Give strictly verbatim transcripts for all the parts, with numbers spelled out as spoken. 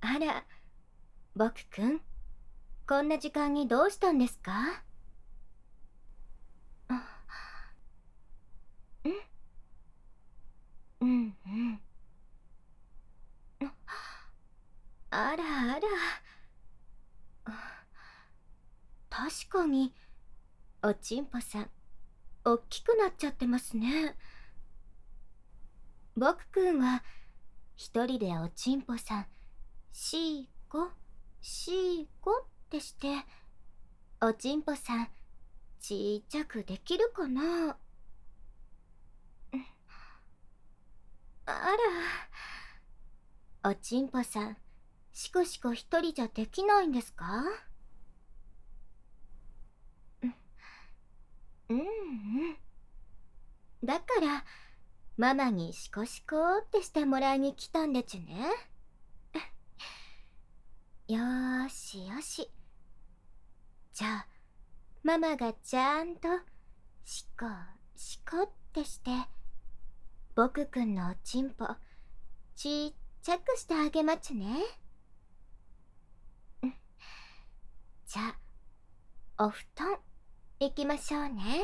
あら、僕くん、こんな時間にどうしたんですか？あ、んうんうん。あらあら。あ、確かに、おちんぽさん、おっきくなっちゃってますね。僕くんは、一人でおちんぽさん、しーこ、しーこってして、おちんぽさん、ちっちゃくできるかな？あら、おちんぽさん、しこしこ一人じゃできないんですか？うんうん。だから、ママにシコシコってしてもらいに来たんでちゅね。よーしよし。じゃあ、ママがちゃんと、シコシコってして、僕くんのおちんぽ、ちっちゃくしてあげまちゅね。じゃあ、お布団、行きましょうね。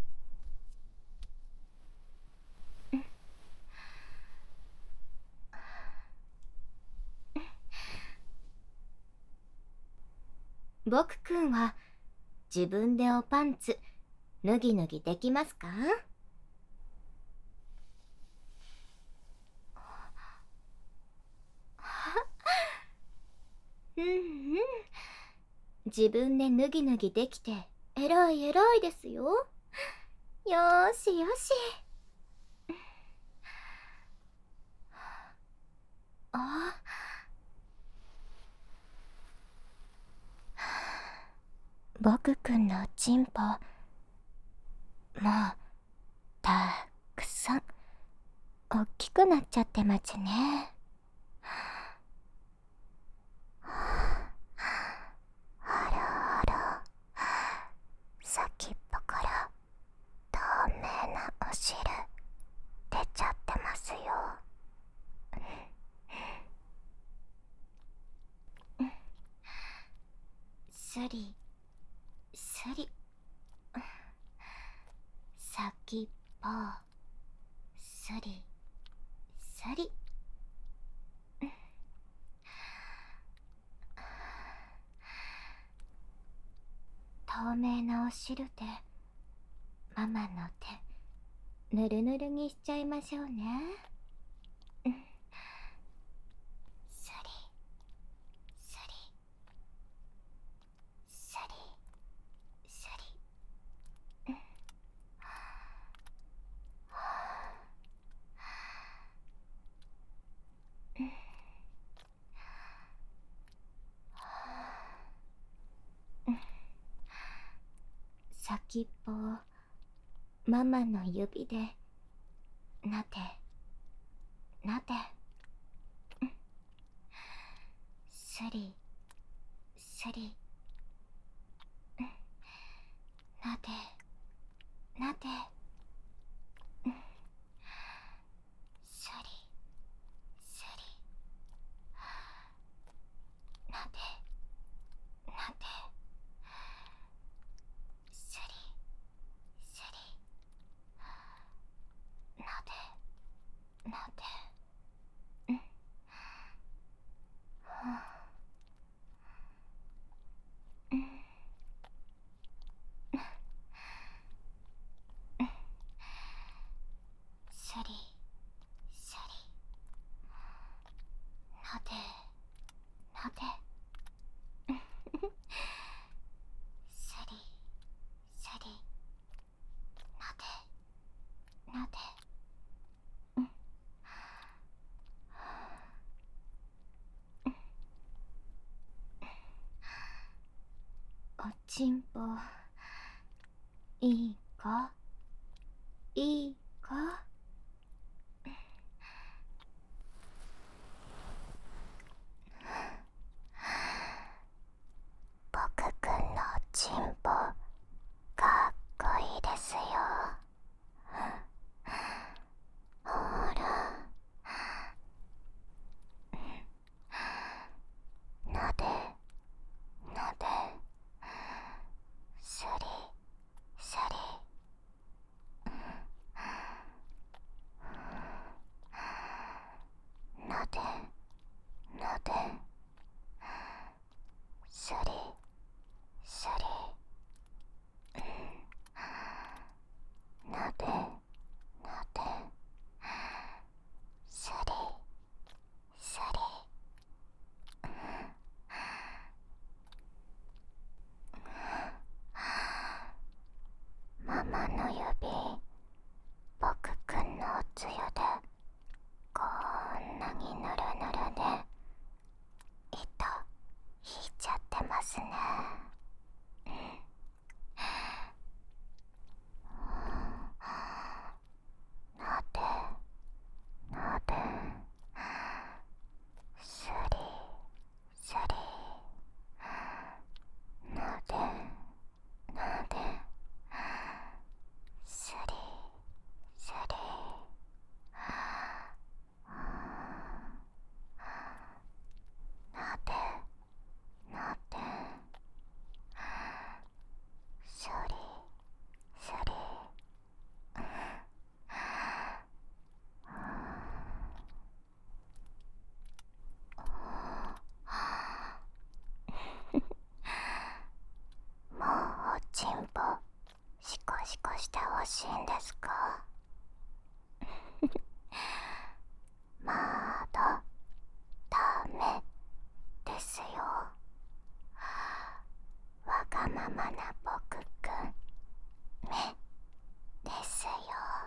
僕くんは、自分でおパンツ、脱ぎ脱ぎできますか？うんうん。自分で脱ぎ脱ぎできて、えらいえらいですよ。よーしよし。あ、僕くんのチンポ、もう、たくさん、おっきくなっちゃってまちね。あらあら、先っぽから透明なお汁出ちゃってますよ。すりすり、先っぽすりすり。透明なお汁でママの手ぬるぬるにしちゃいましょうね。すりすりすりすり。先っぽをママの指でなでなですりすり、なでなですりすり、なでなですりすり、なでなで。すりすり、なでなですりすり、なでなで。おちんぽいいかいいか？僕くんのおちんぽかっこいいですよ。ほら、 ゆでこんなにぬるぬるで糸引いちゃってますね。なでなで、すりすり、なでなで、すりすり、なでなで、すりすり、もうおちんぽシコシコしてほしいんですか？まだダメですよ。わがままな僕くん目ですよ。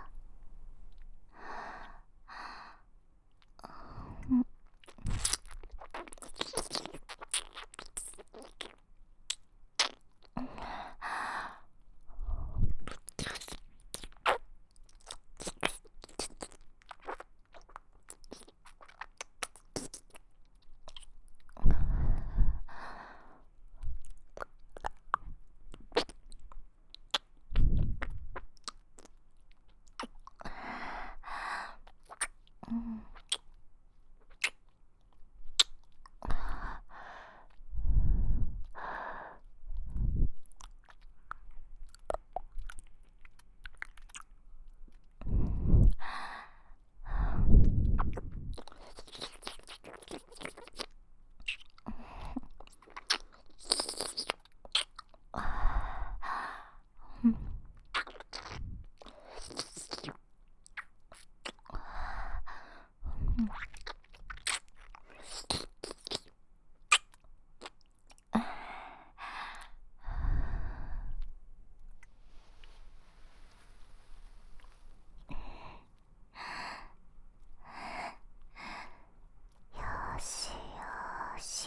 よしよし、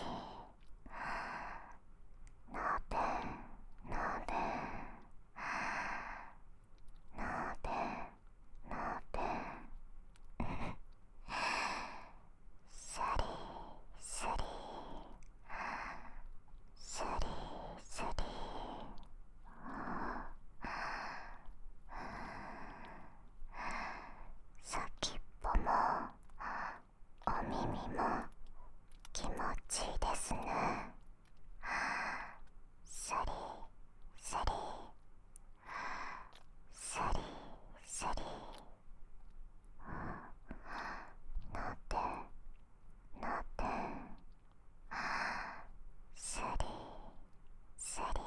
なでなでなでなで、すりすりすりすり、先っぽもお耳も気持ちいいですね。すりすりすりすり、なでなで、すりすり、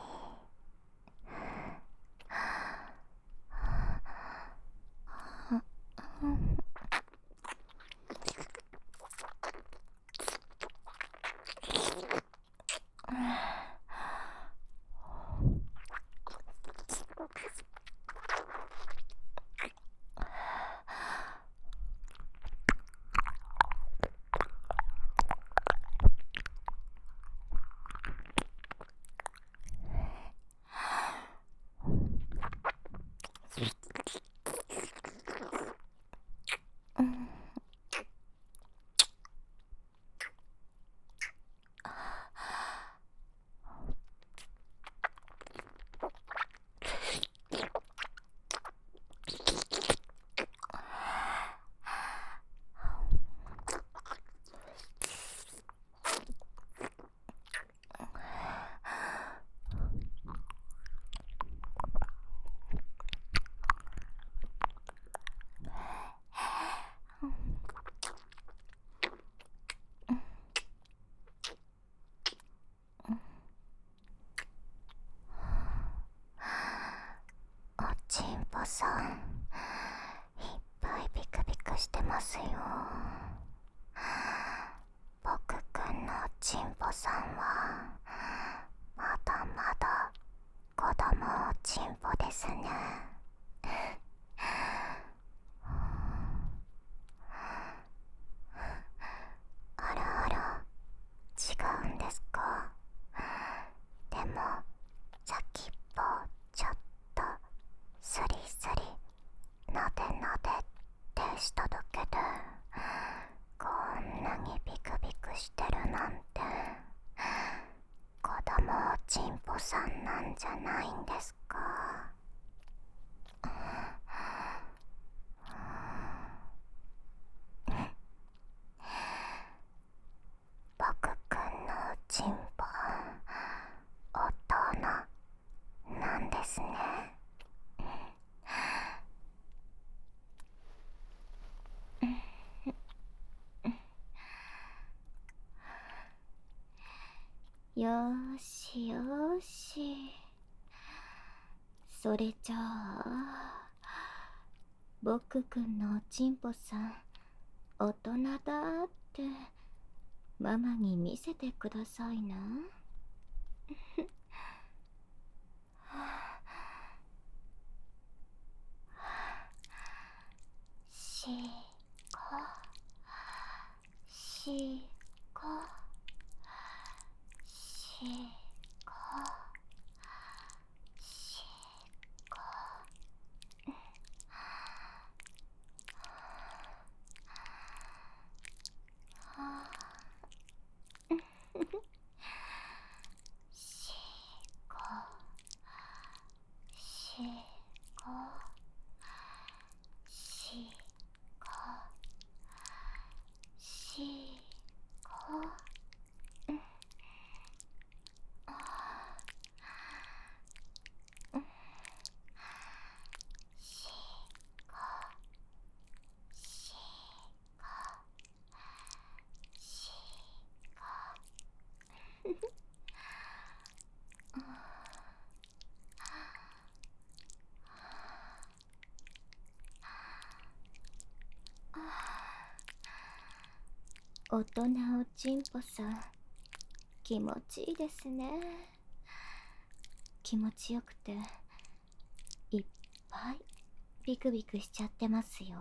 おちんぽさんいっぱいビクビクしてますよ。僕くんのおちんぽさんはまだまだ子供おちんぽですね。 けでこんなにビクビクしてるなんて、子供おちんぽさんなんじゃないんですか？僕くんのおちんぽ大人なんですね。よーしよーし、それじゃあ僕くんのおちんぽさん大人だってママに見せてくださいな。しこしこしこしこ。しこしこしこしこ。大人おちんぽさん気持ちいいですね。気持ちよくていっぱいビクビクしちゃってますよ。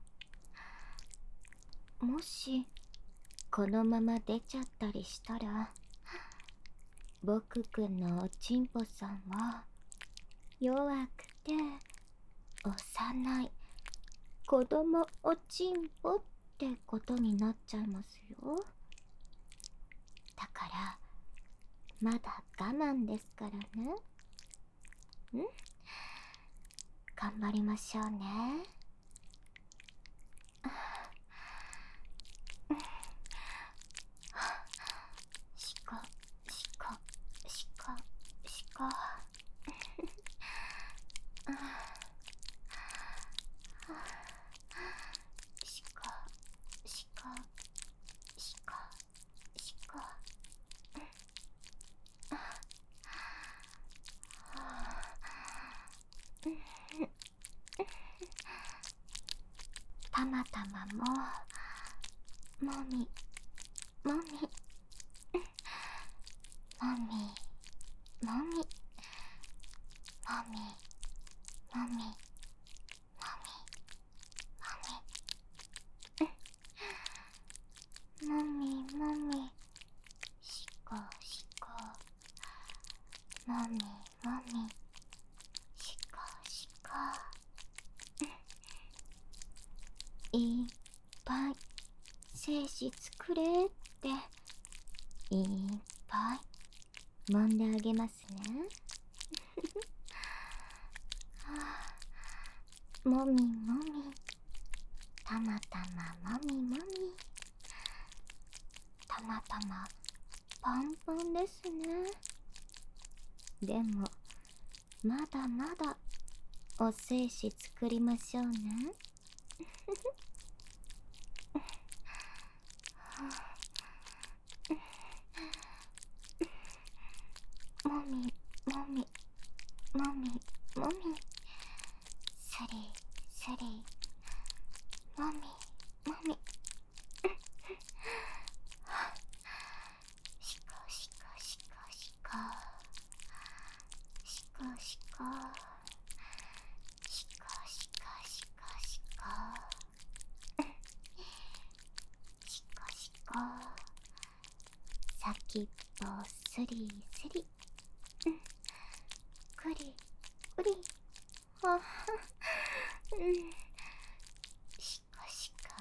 もしこのまま出ちゃったりしたら、僕くんのおちんぽさんは弱くて幼い子供おちんぽってことになっちゃいますよ。だからまだ我慢ですからね。ん？頑張りましょうね。しこしこしこしこ。しこしこしこしこ。たまたまももみもみもみもみもみもみもみもみもみ。しこしこもみもみしこしこ。いっぱい精子作れっていっぱい揉んであげますね。もみもみ、たまたまもみもみ、たまたまパンパンですね。でもまだまだお精子作りましょうね。もみもみもみもみ、すりすりもみもみ。しこしこしこしこしこしこしこしこしこしこしこしこ。先っぽすりすり、くりくり。あは、うん。しこしこ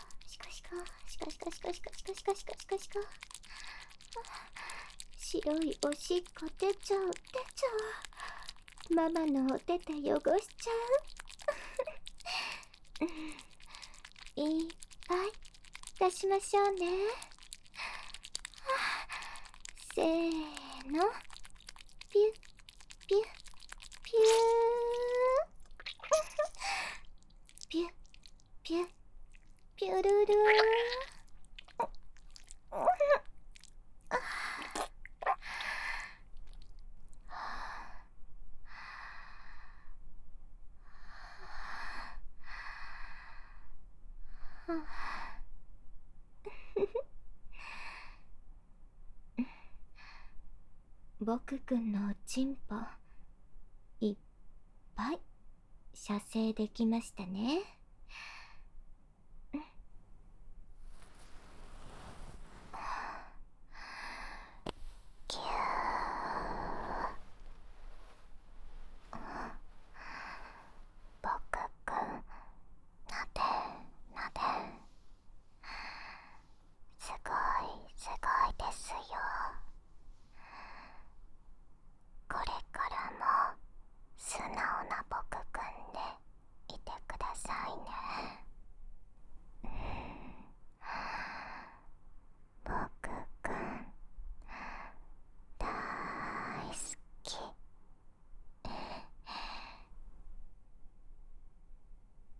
シコシコシコシコシコシコシコシコシコシコシコ。白いおしっこ出ちゃう出ちゃう。ママのお手手汚しちゃう。いっぱい出しましょうね。せーの、ピュッピュッピューピュッピュッピュルルー。僕くんのおちんぽいっぱい射精できましたね。